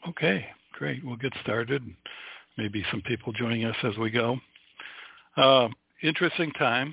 Okay, great. We'll get started. Maybe some people joining us as we go. Interesting time.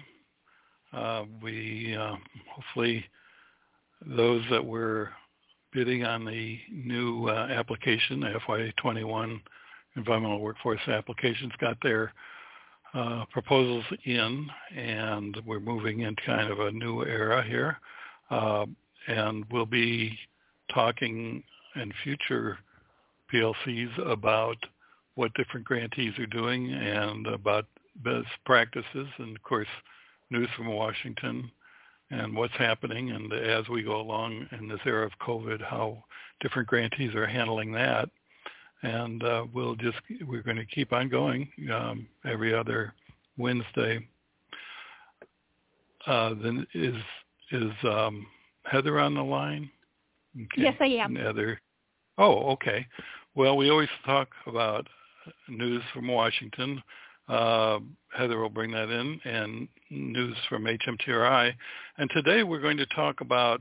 We hopefully those that were bidding on the new application, the FY21 Environmental Workforce Applications, got their proposals in, and we're moving into kind of a new era here. And we'll be talking in future PLCs about what different grantees are doing and about best practices and, of course, news from Washington and what's happening, and as we go along in this era of COVID, how different grantees are handling that. And we're going to keep on going every other Wednesday. Then is Heather on the line? Okay. Yes, I am. Heather. Oh, okay. Well, we always talk about news from Washington. Heather will bring that in, and news from HMTRI. And today we're going to talk a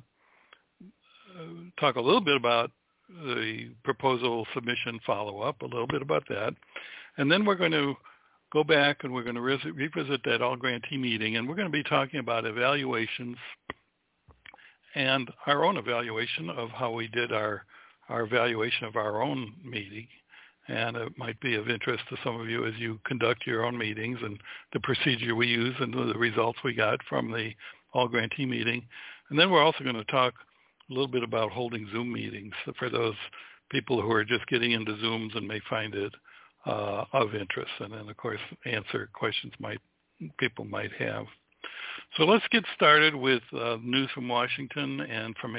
little bit about the proposal submission follow-up, a little bit about that. And then we're going to go back and we're going to revisit that all-grantee meeting, and we're going to be talking about evaluations and our own evaluation of how we did our evaluation of our own meeting. And it might be of interest to some of you as you conduct your own meetings and the procedure we use and the results we got from the all-grantee meeting. And then we're also going to talk a little bit about holding Zoom meetings for those people who are just getting into Zooms and may find it of interest. And then, of course, answer questions people might have. So let's get started with news from Washington and from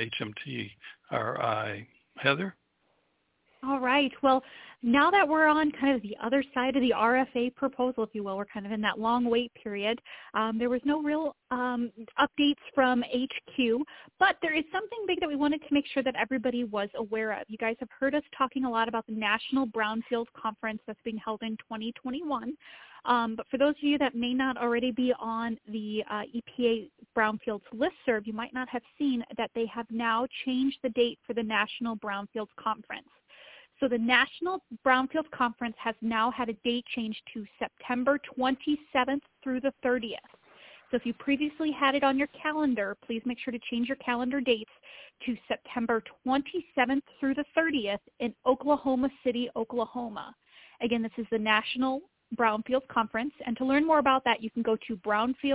HMTRI. Heather? All right. Well, now that we're on kind of the other side of the RFA proposal, if you will, we're kind of in that long wait period. There was no real updates from HQ, but there is something big that we wanted to make sure that everybody was aware of. You guys have heard us talking a lot about the National Brownfield Conference that's being held in 2021. But for those of you that may not already be on the EPA Brownfields listserv, you might not have seen that they have now changed the date for the National Brownfields Conference. So the National Brownfield Conference has now had a date change to September 27th through the 30th. So if you previously had it on your calendar, please make sure to change your calendar dates to September 27th through the 30th in Oklahoma City, Oklahoma. Again, this is the National Brownfield Conference, and to learn more about that, you can go to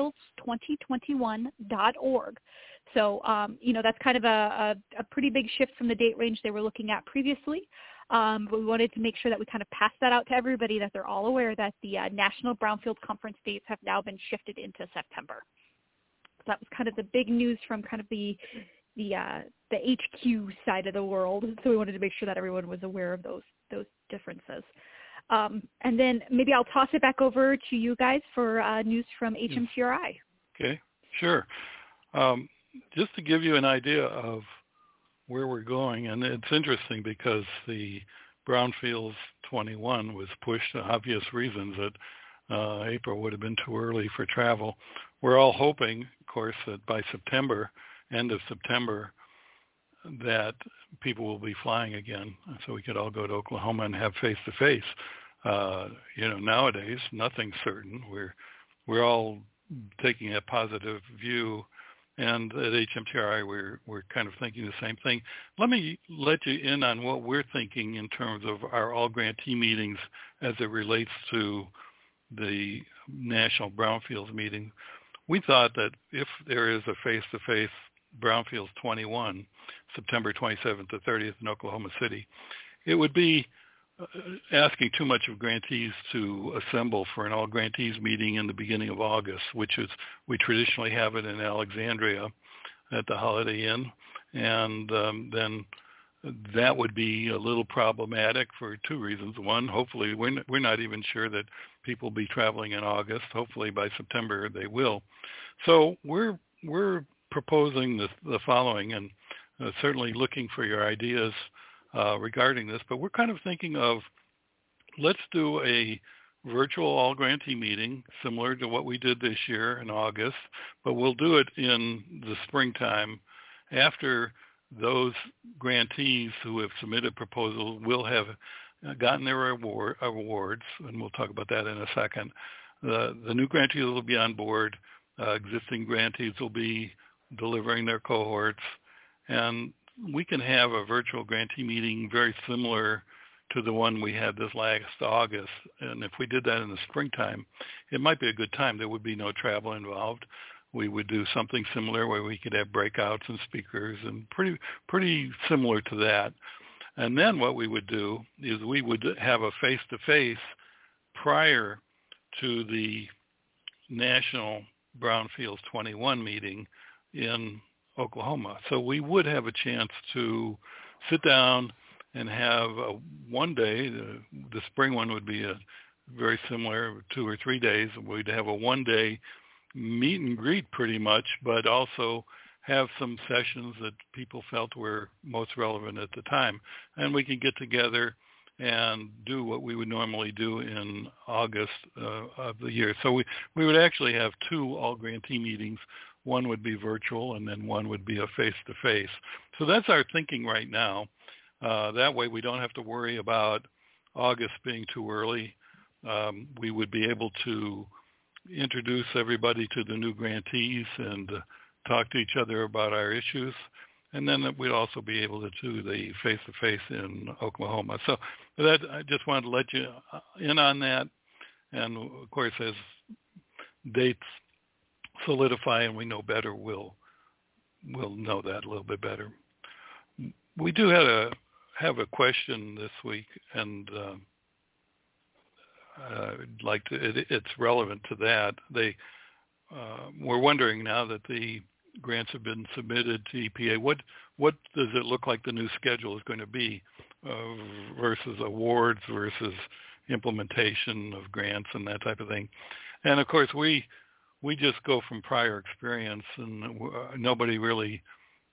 brownfields2021.org. So, that's kind of a pretty big shift from the date range they were looking at previously. But we wanted to make sure that we kind of pass that out to everybody, that they're all aware that the National Brownfield Conference dates have now been shifted into September. So that was kind of the big news from kind of the HQ side of the world. So we wanted to make sure that everyone was aware of those differences. And then maybe I'll toss it back over to you guys for news from HMTRI. Okay, sure. Just to give you an idea of where we're going, and it's interesting because the Brownfields 21 was pushed for obvious reasons that April would have been too early for travel. We're all hoping, of course, that by September, end of September, that people will be flying again, so we could all go to Oklahoma and have face-to-face. Nowadays, nothing's certain. We're all taking a positive view, and at HMTRI, we're kind of thinking the same thing. Let me let you in on what we're thinking in terms of our all-grantee meetings as it relates to the National Brownfields meeting. We thought that if there is a face-to-face Brownfields 21, September 27th to 30th in Oklahoma City, it would be asking too much of grantees to assemble for an all-grantees meeting in the beginning of August, which is, we traditionally have it in Alexandria at the Holiday Inn, and then that would be a little problematic for two reasons. One, hopefully we're not even sure that people will be traveling in August. Hopefully by September they will. So we're proposing the following, and certainly looking for your ideas regarding this, but we're kind of thinking of, let's do a virtual all-grantee meeting similar to what we did this year in August, but we'll do it in the springtime after those grantees who have submitted proposals will have gotten their awards, and we'll talk about that in a second. The new grantees will be on board. Existing grantees will be delivering their cohorts, and we can have a virtual grantee meeting very similar to the one we had this last August. And if we did that in the springtime, it might be a good time. There would be no travel involved. We would do something similar where we could have breakouts and speakers, and pretty similar to that. And then what we would do is we would have a face-to-face prior to the National Brownfields 21 meeting in Oklahoma. So we would have a chance to sit down and have one day. The spring one would be a very similar 2 or 3 days. We'd have a one-day meet and greet pretty much, but also have some sessions that people felt were most relevant at the time. And we could get together and do what we would normally do in August of the year. So we would actually have 2 all-grantee meetings. One would be virtual, and then one would be a face-to-face. So that's our thinking right now. That way we don't have to worry about August being too early. We would be able to introduce everybody to the new grantees and talk to each other about our issues. And then we'd also be able to do the face-to-face in Oklahoma. So that, I just wanted to let you in on that. And, of course, as dates solidify and we know better, we'll know that a little bit better. We do have a question this week, and I'd like to. It's relevant to that. We're wondering now that the grants have been submitted to EPA. What does it look like the new schedule is going to be versus awards versus implementation of grants and that type of thing? And of course, we just go from prior experience, and nobody really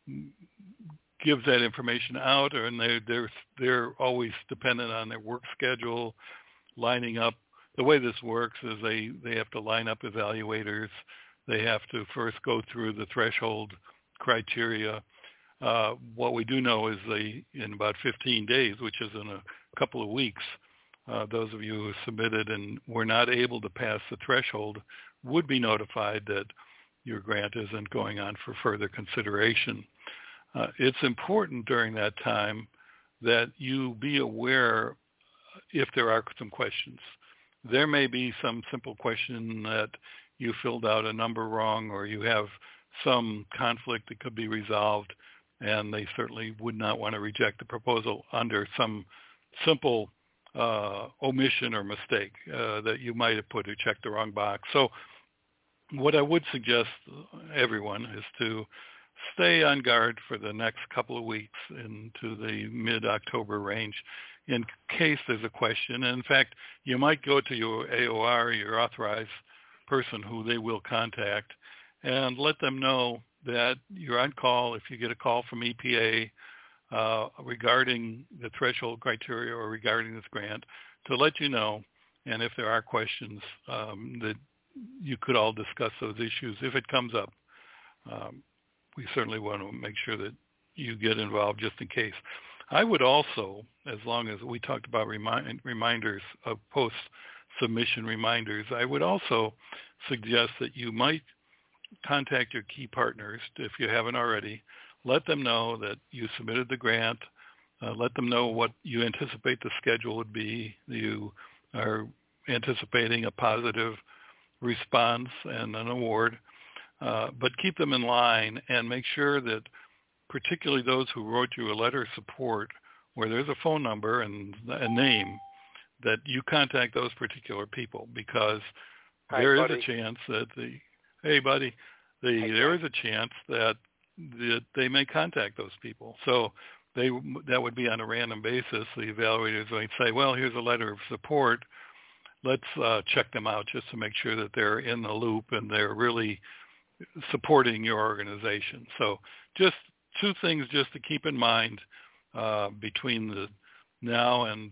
gives that information out, and they're always dependent on their work schedule, lining up. The way this works is they have to line up evaluators. They have to first go through the threshold criteria. What we do know is in about 15 days, which is in a couple of weeks, those of you who submitted and were not able to pass the threshold would be notified that your grant isn't going on for further consideration. It's important during that time that you be aware if there are some questions. There may be some simple question that you filled out a number wrong, or you have some conflict that could be resolved, and they certainly would not want to reject the proposal under some simple omission or mistake that you might have put or checked the wrong box. So what I would suggest everyone is to stay on guard for the next couple of weeks into the mid-October range in case there's a question. And in fact, you might go to your AOR, your authorized person who they will contact, and let them know that you're on call if you get a call from EPA regarding the threshold criteria or regarding this grant, to let you know. And if there are questions, that you could all discuss those issues if it comes up. We certainly want to make sure that you get involved just in case. I would also, as long as we talked about reminders of post-submission reminders, I would also suggest that you might contact your key partners if you haven't already. Let them know that you submitted the grant. Let them know what you anticipate the schedule would be. You are anticipating a positive response and an award. But keep them in line and make sure that particularly those who wrote you a letter of support where there's a phone number and a name, that you contact those particular people, because there is a chance that there is a chance that they may contact those people. So that would be on a random basis. The evaluators might say, well, here's a letter of support. Let's check them out just to make sure that they're in the loop and they're really supporting your organization. So just 2 things just to keep in mind between now and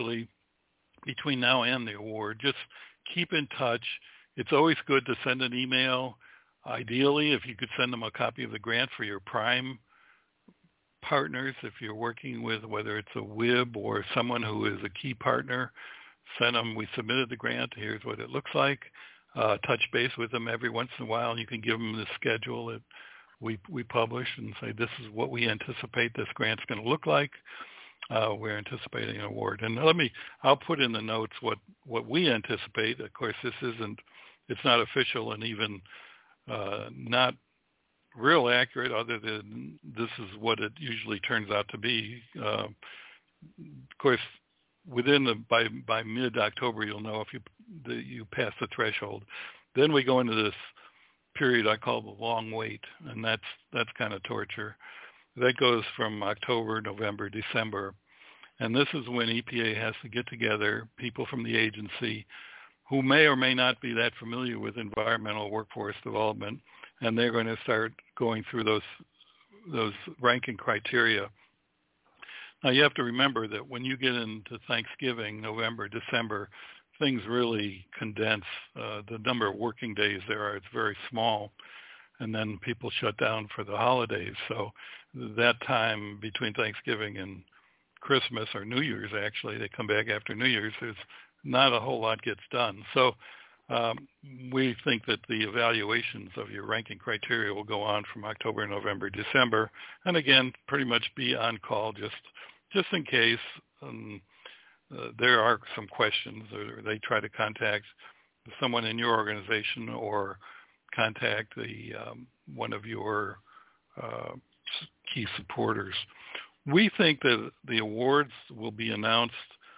the award. Just keep in touch. It's always good to send an email. Ideally, if you could send them a copy of the grant for your prime partners, if you're working with, whether it's a WIB or someone who is a key partner, send them, we submitted the grant, here's what it looks like. Touch base with them every once in a while. You can give them the schedule that we publish and say, this is what we anticipate this grant's going to look like. We're anticipating an award. And I'll put in the notes what we anticipate. Of course, it's not official and even not real accurate, other than this is what it usually turns out to be. Of course, by mid-October, you'll know if you pass the threshold. Then we go into this period I call the long wait, and that's kind of torture. That goes from October, November, December, and this is when EPA has to get together people from the agency who may or may not be that familiar with environmental workforce development, and they're going to start going through those ranking criteria. Now, you have to remember that when you get into Thanksgiving, November, December, things really condense. The number of working days it's very small, and then people shut down for the holidays. So that time between Thanksgiving and Christmas, or New Year's actually, they come back after New Year's, there's not a whole lot gets done. So we think that the evaluations of your ranking criteria will go on from October, November, December, and again, pretty much be on call just in case there are some questions, or they try to contact someone in your organization or contact one of your key supporters. We think that the awards will be announced.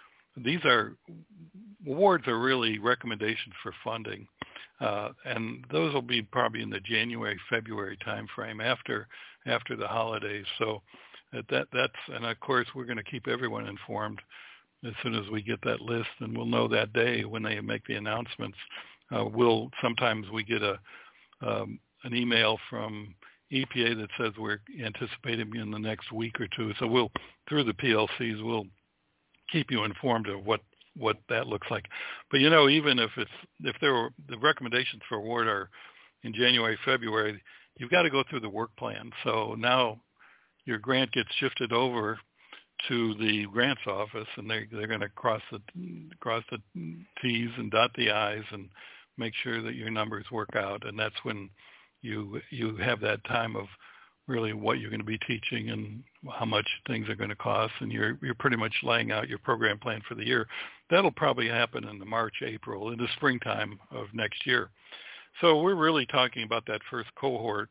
Awards are really recommendations for funding, and those will be probably in the January, February timeframe after the holidays. So and of course we're going to keep everyone informed as soon as we get that list, and we'll know that day when they make the announcements. Sometimes we get an email from EPA that says we're anticipating in the next week or two. So through the PLCs, we'll keep you informed of what that looks like. But even if the recommendations for award are in January, February, you've got to go through the work plan. So now your grant gets shifted over to the grants office, and they're going to cross the T's and dot the I's and make sure that your numbers work out. And that's when you have that time of really what you're going to be teaching and how much things are going to cost, and you're pretty much laying out your program plan for the year. That'll probably happen in the March, April, in the springtime of next year. So we're really talking about that first cohort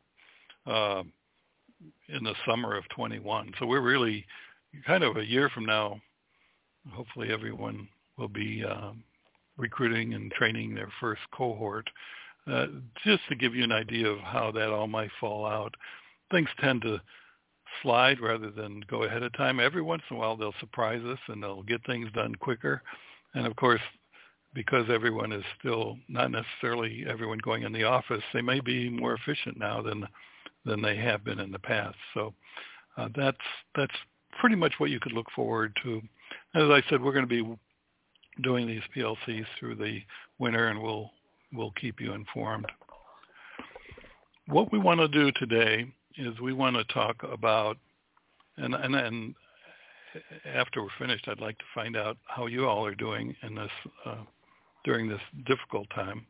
in the summer of 21. So we're really kind of a year from now, hopefully everyone will be recruiting and training their first cohort. Just to give you an idea of how that all might fall out, things tend to slide rather than go ahead of time. Every once in a while they'll surprise us and they'll get things done quicker. And of course, because everyone is still not necessarily everyone going in the office, they may be more efficient now than they have been in the past. So that's pretty much what you could look forward to. As I said, we're going to be doing these PLCs through the winter, and we'll keep you informed. What we want to do today is we want to talk about, and after we're finished, I'd like to find out how you all are doing in this during this difficult time.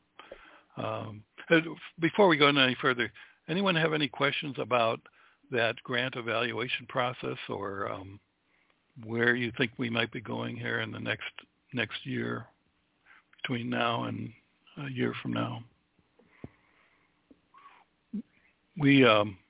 Before we go any further, anyone have any questions about that grant evaluation process, or where you think we might be going here in the next year, between now and a year from now? We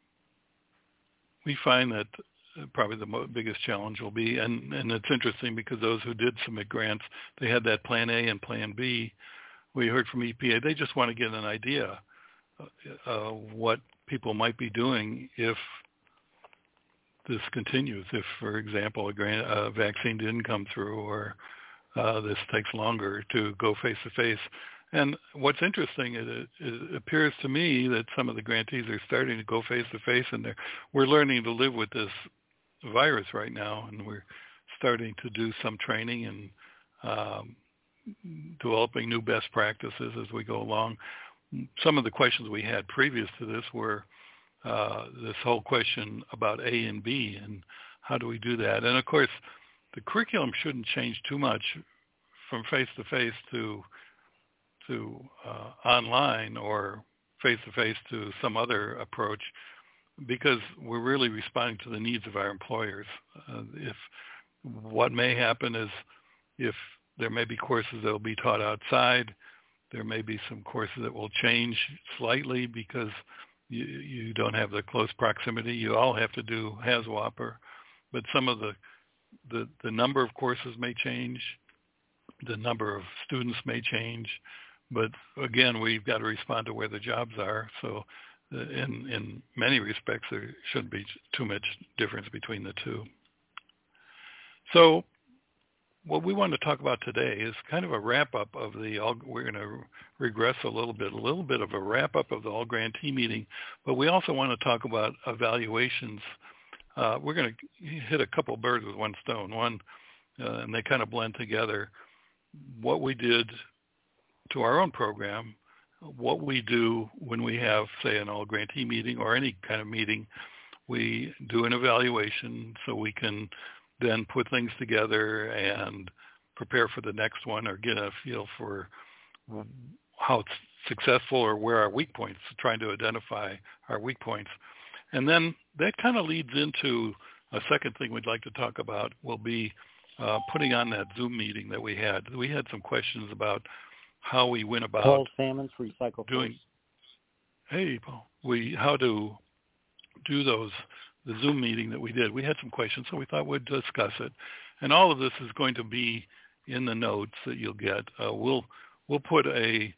find that probably the biggest challenge will be, and it's interesting because those who did submit grants, they had that Plan A and Plan B. We heard from EPA, they just want to get an idea of what people might be doing if this continues. If, for example, a vaccine didn't come through, or this takes longer to go face-to-face. And what's interesting is it appears to me that some of the grantees are starting to go face-to-face, and we're learning to live with this virus right now, and we're starting to do some training and developing new best practices as we go along. Some of the questions we had previous to this were, this whole question about A and B and how do we do that. And of course, the curriculum shouldn't change too much from face-to-face to online or face-to-face to some other approach, because we're really responding to the needs of our employers. If what may happen is if there may be courses that will be taught outside, there may be some courses that will change slightly because you don't have the close proximity. You all have to do HAZWOP, but some of the number of courses may change, the number of students may change, but again, we've got to respond to where the jobs are. So in many respects, there shouldn't be too much difference between the two. So what we want to talk about today is kind of a wrap-up of we're going to regress a little bit of a wrap-up of the all-grantee meeting, but we also want to talk about evaluations. We're going to hit a couple birds with one stone. One, and they kind of blend together, what we did to our own program, what we do when we have, say, an all-grantee meeting or any kind of meeting. We do an evaluation so we can then put things together and prepare for the next one or get a feel for how it's successful or where our weak points, trying to identify our weak points. And then that kind of leads into a second thing we'd like to talk about will be putting on that Zoom meeting that we had. We had some questions about how we went about Paul Salmons, Recycle doing. Hey, Paul. How to do the Zoom meeting that we did. We had some questions, so we thought we'd discuss it. And all of this is going to be in the notes that you'll get. We'll put a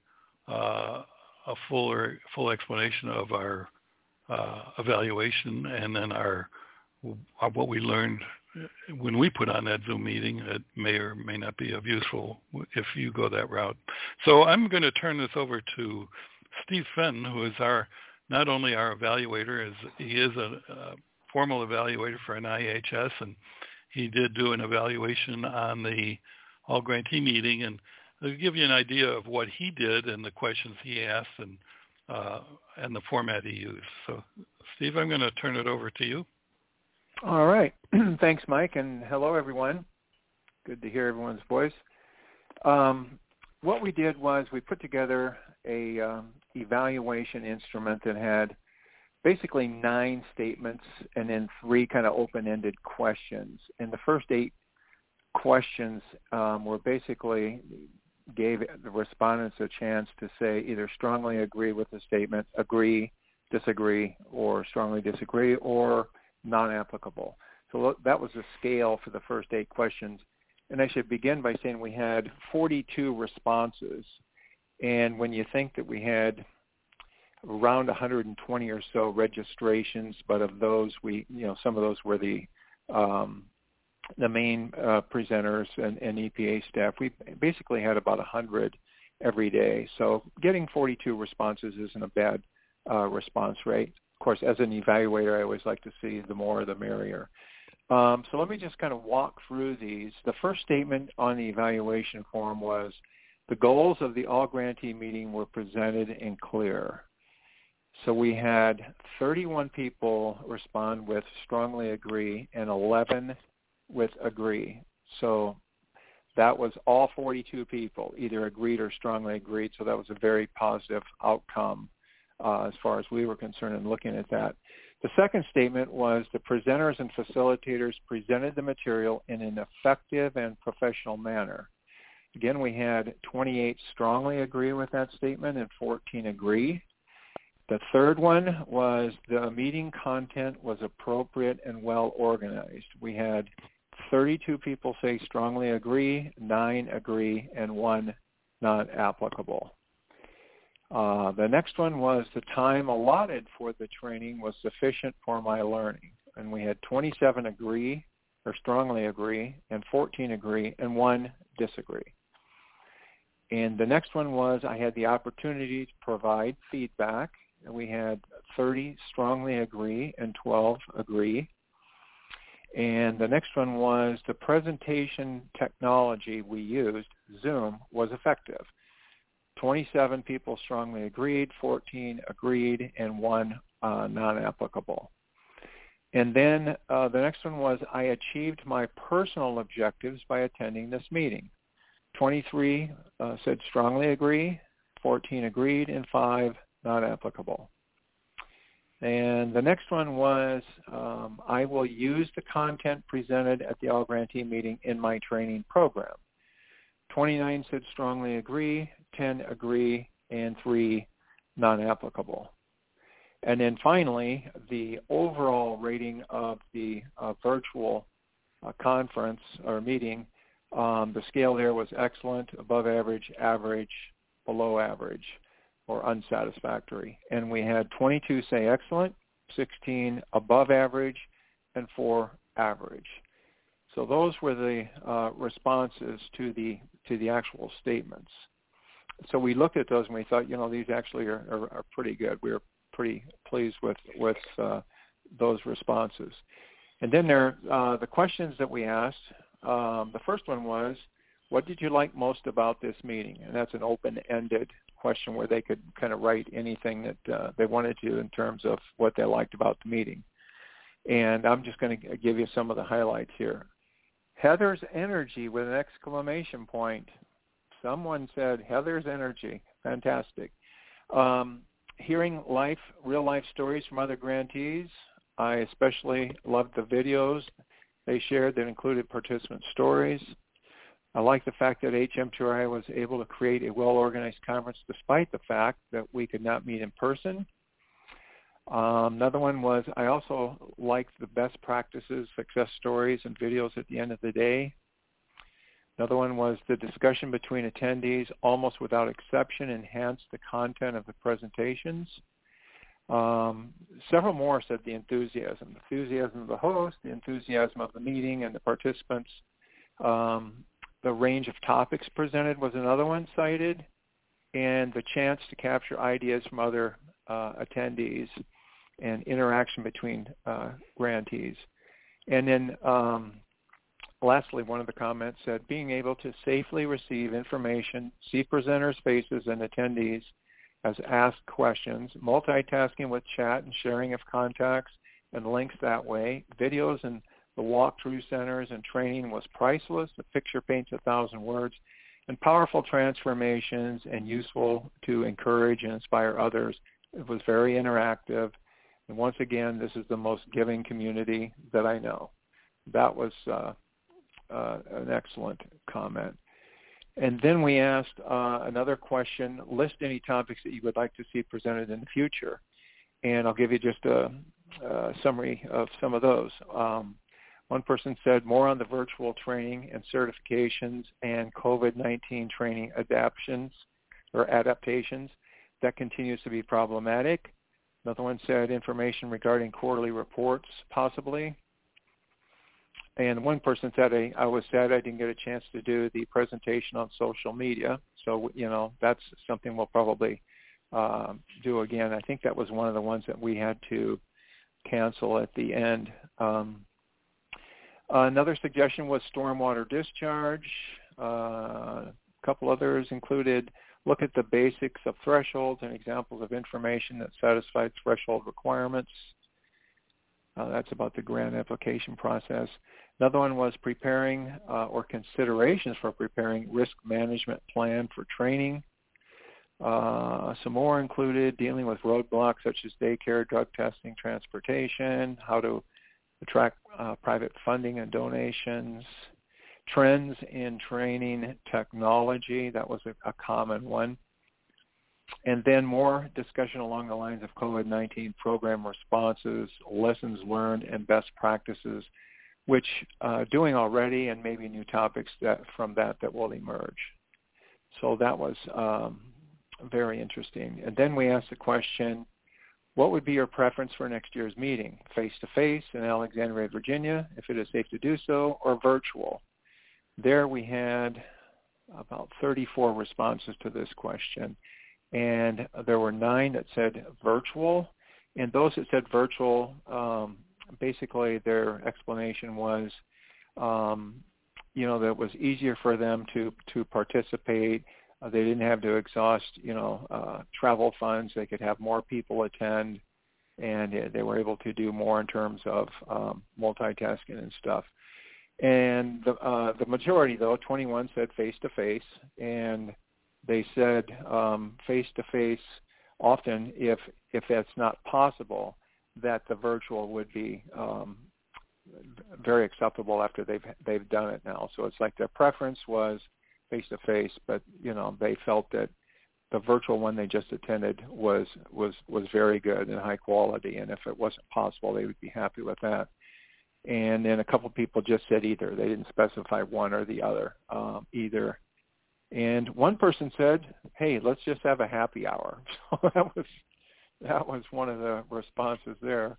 full explanation of our evaluation and then our what we learned when we put on that Zoom meeting. It may or may not be of useful if you go that route. So I'm going to turn this over to Steve Fenton, who is not only our evaluator, he is a formal evaluator for NIHS, and he did do an evaluation on the all-grantee meeting, and I'll give you an idea of what he did and the questions he asked and the format he used. So, Steve, I'm going to turn it over to you. All right. Thanks, Mike, and hello, everyone. Good to hear everyone's voice. What we did was we put together a evaluation instrument that had basically 9 statements and then 3 kind of open-ended questions. And the first 8 questions were basically gave the respondents a chance to say either strongly agree with the statement, agree, disagree, or strongly disagree, or non-applicable. So that was the scale for the first 8 questions. And I should begin by saying we had 42 responses. And when you think that we had around 120 or so registrations, but of those some of those were the main presenters and EPA staff. We basically had about 100 every day. So getting 42 responses isn't a bad response rate. Of course, as an evaluator, I always like to see the more the merrier. So let me just kind of walk through these. The first statement on the evaluation form was, the goals of the all-grantee meeting were presented and clear. So we had 31 people respond with strongly agree and 11 with agree. So that was all 42 people, either agreed or strongly agreed. So that was a very positive outcome as far as we were concerned in looking at that. The second statement was the presenters and facilitators presented the material in an effective and professional manner. Again, we had 28 strongly agree with that statement and 14 agree. The third one was the meeting content was appropriate and well organized. We had 32 people say strongly agree, 9 agree, and 1 not applicable. The next one was the time allotted for the training was sufficient for my learning. And we had 27 agree or strongly agree, and 14 agree, and 1 disagree. And the next one was I had the opportunity to provide feedback. And we had 30 strongly agree and 12 agree. And the next one was the presentation technology we used, Zoom, was effective. 27 people strongly agreed, 14 agreed, and 1 non-applicable. And then the next one was, I achieved my personal objectives by attending this meeting. 23 said strongly agree, 14 agreed, and 5 not applicable. And the next one was, I will use the content presented at the All Grantee meeting in my training program. 29 said strongly agree, 10 agree, and 3 non-applicable. And then finally, the overall rating of the virtual conference or meeting, the scale there was excellent, above average, average, below average, or unsatisfactory. And we had 22 say excellent, 16 above average, and 4 average. So those were the responses to the actual statements. So we looked at those and we thought, these actually are pretty good. We were pretty pleased with those responses. And then the questions that we asked, the first one was, what did you like most about this meeting? And that's an open-ended question where they could kind of write anything that they wanted to in terms of what they liked about the meeting. And I'm just going to give you some of the highlights here. Heather's energy with an exclamation point. Someone said Heather's energy. Fantastic. Hearing real-life stories from other grantees. I especially loved the videos they shared that included participant stories. I like the fact that HM2RI was able to create a well-organized conference despite the fact that we could not meet in person. Another one was, I also liked the best practices, success stories, and videos at the end of the day. Another one was the discussion between attendees, almost without exception, enhanced the content of the presentations. Several more said the enthusiasm of the host, the enthusiasm of the meeting and the participants. The range of topics presented was another one cited, and the chance to capture ideas from other attendees and interaction between grantees. And then lastly, one of the comments said, being able to safely receive information, see presenters' faces and attendees as asked questions, multitasking with chat and sharing of contacts and links that way, videos and the walkthrough centers and training was priceless. The picture paints 1,000 words, and powerful transformations and useful to encourage and inspire others. It was very interactive. And once again, this is the most giving community that I know. That was an excellent comment. And then we asked another question, list any topics that you would like to see presented in the future. And I'll give you just a summary of some of those. One person said more on the virtual training and certifications and COVID-19 training adaptations. That continues to be problematic. Another one said information regarding quarterly reports, possibly. And one person said, I was sad I didn't get a chance to do the presentation on social media. So, that's something we'll probably do again. I think that was one of the ones that we had to cancel at the end. Another suggestion was stormwater discharge. A couple others included look at the basics of thresholds and examples of information that satisfied threshold requirements. That's about the grant application process. Another one was preparing or considerations for preparing risk management plan for training. Some more included dealing with roadblocks such as daycare, drug testing, transportation, how to attract private funding and donations, trends in training technology. That was a common one. And then more discussion along the lines of COVID-19 program responses, lessons learned, and best practices, which doing already, and maybe new topics from that will emerge. So that was very interesting. And then we asked the question, what would be your preference for next year's meeting? Face-to-face in Alexandria, Virginia, if it is safe to do so, or virtual? There we had about 34 responses to this question. And there were 9 that said virtual. And those that said virtual, basically their explanation was, that it was easier for them to participate. They didn't have to exhaust, travel funds. They could have more people attend. and they were able to do more in terms of multitasking and stuff. And the majority, though, 21 said face-to-face, and they said face-to-face often, if that's not possible, that the virtual would be very acceptable after they've done it now. So it's like their preference was face-to-face, but they felt that the virtual one they just attended was very good and high quality, and if it wasn't possible, they would be happy with that. And then a couple of people just said either. They didn't specify one or the other, either. And one person said, "Hey, let's just have a happy hour." So that was one of the responses there.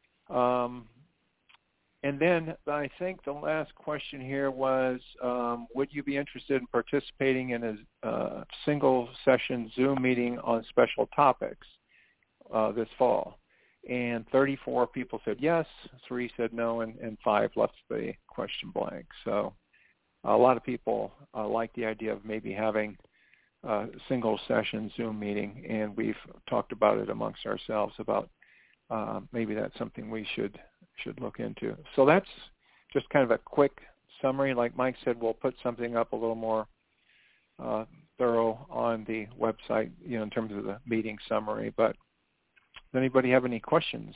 And then I think the last question here was, would you be interested in participating in a single session Zoom meeting on special topics this fall? And 34 people said yes, 3 said no, and 5 left the question blank. So a lot of people like the idea of maybe having a single session Zoom meeting, and we've talked about it amongst ourselves about maybe that's something we should look into. So that's just kind of a quick summary. Like Mike said, we'll put something up a little more thorough on the website, in terms of the meeting summary. But does anybody have any questions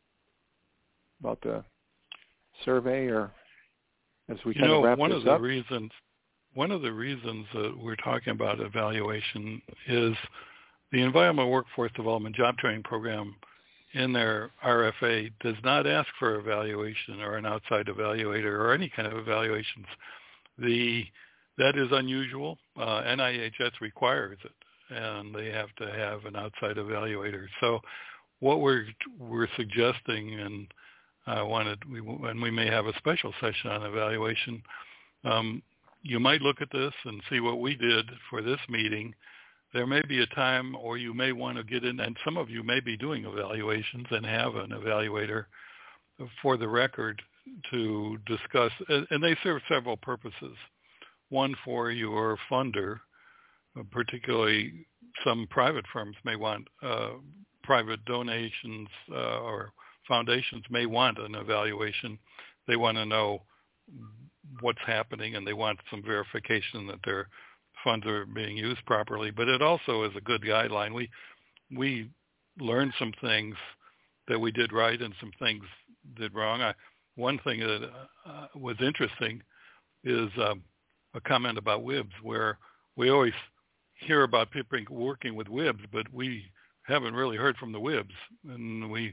about the survey, or as we kind of wrap this up? One of the reasons that we're talking about evaluation is the Environmental Workforce Development Job Training Program in their RFA does not ask for evaluation or an outside evaluator or any kind of evaluations. That is unusual. NIHS requires it, and they have to have an outside evaluator. So what we're suggesting, and we may have a special session on evaluation. You might look at this and see what we did for this meeting. There may be a time, or you may want to get in, and some of you may be doing evaluations and have an evaluator for the record to discuss, and they serve several purposes. One, for your funder, particularly some private firms may want, private donations or foundations may want an evaluation. They want to know what's happening, and they want some verification that their funds are being used properly. But it also is a good guideline. We learned some things that we did right and some things did wrong. One thing that was interesting is a comment about WIBs, where we always hear about people working with WIBs, but we haven't really heard from the WIBs, and we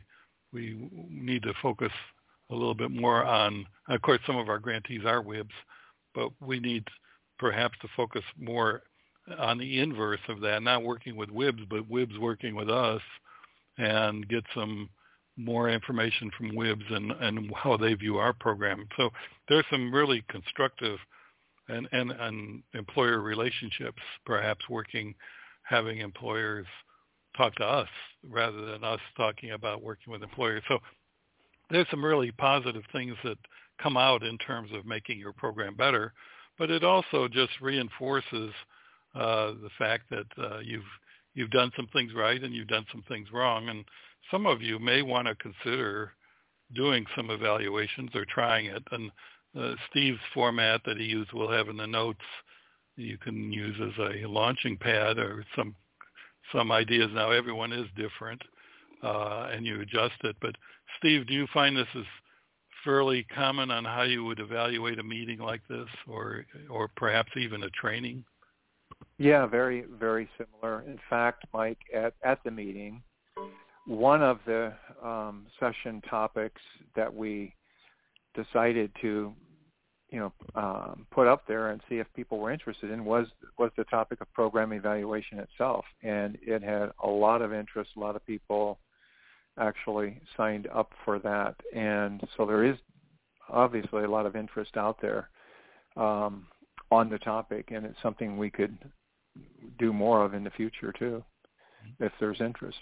need to focus a little bit more on, of course, some of our grantees are WIBs, but we need perhaps to focus more on the inverse of that, not working with WIBs, but WIBs working with us, and get some more information from WIBs and how they view our program. So there's some really constructive and employer relationships, perhaps having employers talk to us rather than us talking about working with employers. So there's some really positive things that come out in terms of making your program better, but it also just reinforces the fact that you've done some things right and you've done some things wrong. And some of you may want to consider doing some evaluations or trying it. And Steve's format that he used will have in the notes. You can use as a launching pad or some ideas. Now everyone is different, and you adjust it. But Steve, do you find this is fairly common on how you would evaluate a meeting like this, or perhaps even a training? Yeah, very, very similar. In fact, Mike, at the meeting, one of the session topics that we decided to put up there and see if people were interested in was the topic of program evaluation itself. And it had a lot of interest. A lot of people actually signed up for that. And so there is obviously a lot of interest out there on the topic, and it's something we could do more of in the future too, if there's interest.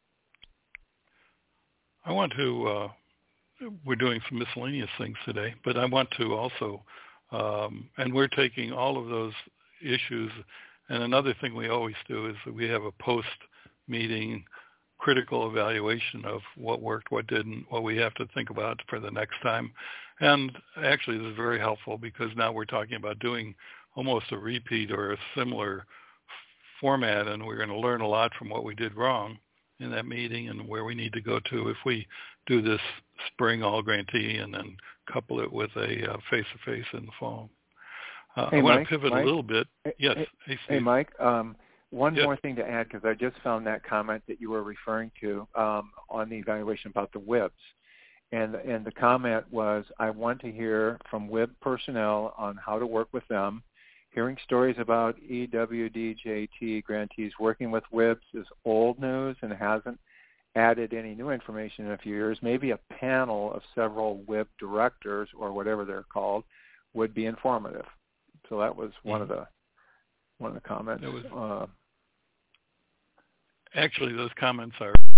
I want to we're doing some miscellaneous things today, but I want to also, and we're taking all of those issues. And another thing we always do is that we have a post-meeting critical evaluation of what worked, what didn't, what we have to think about for the next time. And actually, this is very helpful because now we're talking about doing almost a repeat or a similar format, and we're going to learn a lot from what we did wrong in that meeting and where we need to go to if we do this spring all grantee and then couple it with a face-to-face in the fall. Hey, I want Mike, to pivot a little bit. Yes. Hey, Mike. One more thing to add, because I just found that comment that you were referring to on the evaluation about the WIBs. And the comment was, I want to hear from WIB personnel on how to work with them. Hearing stories about EWDJT grantees working with WIBs is old news and hasn't added any new information in a few years. Maybe a panel of several WIB directors, or whatever they're called, would be informative. So that was one of the comments. Actually, those comments are